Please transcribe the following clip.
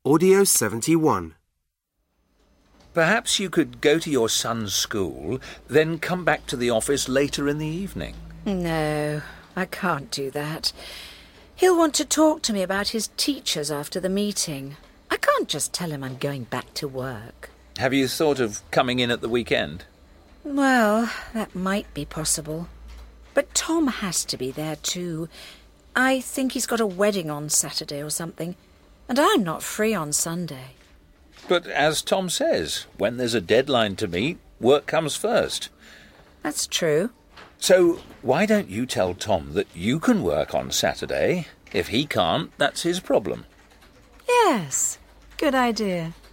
Audio 71. Perhaps you could go to your son's school, then come back to the office later in the evening. No, I can't do that. He'll want to talk to me about his teachers after the meeting. I can't just tell him I'm going back to work. Have you thought of coming in at the weekend? Well, that might be possible. But Tom has to be there too. I think he's got a wedding on Saturday or something, and I'm not free on Sunday. But as Tom says, when there's a deadline to meet, work comes first. That's true. So why don't you tell Tom that you can work on Saturday? If he can't, that's his problem. Yes, good idea.